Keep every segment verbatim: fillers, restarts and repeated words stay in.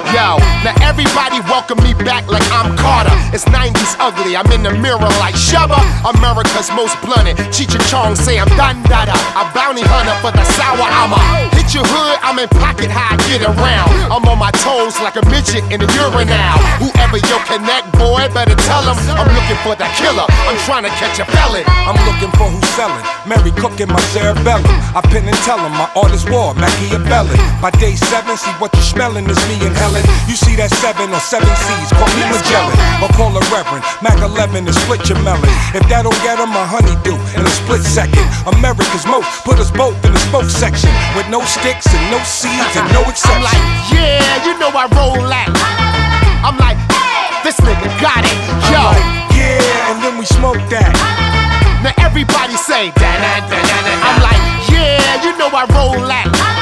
Yo, now everybody welcome me back like I'm Carter. It's nineties ugly, I'm in the mirror like Shubba. America's most blunted. Cheech and Chong say I'm done dada. A bounty hunter for the sour I'ma hit your hood, I'm in pocket high, get around. I'm on my toes like a midget in a urinal. Whoever you connect, boy, better tell him I'm looking for that killer. I'm trying to catch a felon. I'm looking for who's selling. Mary cooking my cerebellum. I pin and tell him my art is war, Machiavelli. By day seven, see what you smelling is me and Helen. You see that seven or seven C's, call me Magellan. Or call a Reverend, Mac eleven and split your melon. If that don't get him, a honeydew in a split second. America's most put us both in the spoke section. With no sticks and no seeds and no exception. I'm like, yeah, you know I roll that. I'm like, this nigga got it, yo. I'm like, yeah, and then we smoke that. Now everybody say da da da da da. I'm like, yeah, you know I roll that.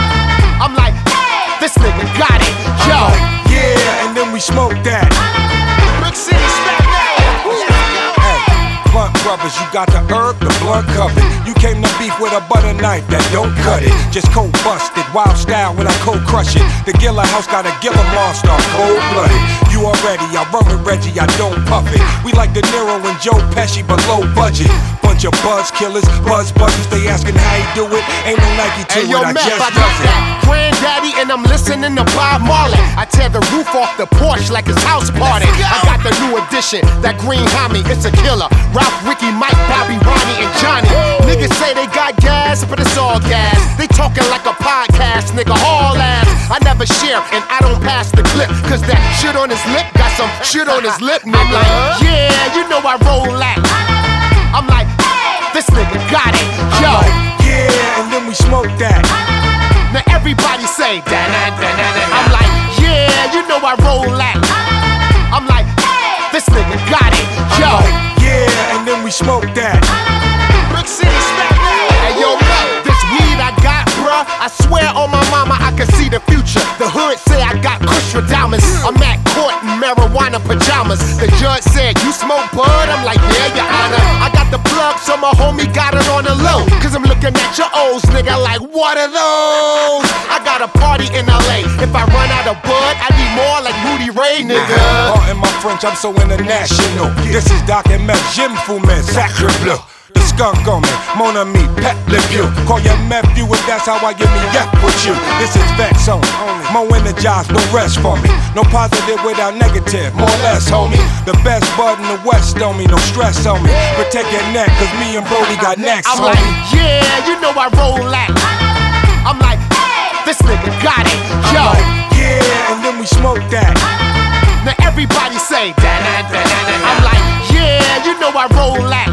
I'm like, this nigga got it, yo. I'm like, yeah, and then we smoke that. Brick City, smack that. Hey, blunt brothers, you got the herb, the blunt covered. You came to beef with a butter knife that don't cut it. Just cold busted, wild style when I cold crush it. The Gilla House got a Gilla monster, cold blooded. You already, I run with Reggie, I don't puff it. We like De Niro and Joe Pesci, but low budget. Bunch of buzz killers, buzz buzzers, they asking how he do it. Ain't no Nike to Hey, it, yo, I Mac, just I does got it. that granddaddy and I'm listening to Bob Marley. I tear the roof off the porch like it's house party. I got the new edition, that green homie, it's a killer. Ralph, Ricky, Mike, Bobby, Ronnie, and Johnny. Niggas say they got gas, but it's all gas. They talking like a podcast, nigga, all ass. I never share and I don't pass the clip, cause that shit on his lip got some shit on his lip, nigga. I'm like, yeah, you know I roll that. I'm like, this nigga got it, yo. I'm like, yeah, and then we smoke that. Now everybody say da da da da da. I'm like, yeah, you know I roll that. I'm like, this nigga got it, yo. I'm like, yeah, and then we smoke that. Brick City, smack that. Hey yo, Mac, this weed I got, bruh, I swear on my mama I can see the future. The hood say I got kush with diamonds. I'm at court in marijuana pajamas. The judge said, you smoke bud? I'm like, yeah, your honor. I got the plug, so my homie got it on the low. Cause I'm looking at your O's, nigga, like, what are those? I got a party in L A. If I run out of bud, I need more like Rudy Ray, nigga. Oh, in my French, I'm so international. This is Doc and Meth, Jim Fumet, Sacre Bleu. The skunk on me, mon ami, pet le vieux. Call your nephew if that's how I give me yep with you. This is Vex only, more energized, no rest for me. No positive without negative, more or less, homie. The best bud in the West on me, no stress on me. Protect your neck, cause me and Brody got next, I'm homie. like, yeah, you know I roll that. I'm like, this nigga got it, yo. I'm like, yeah, and then we smoke that. Now everybody say da da da da da. I'm like, yeah, you know I roll that.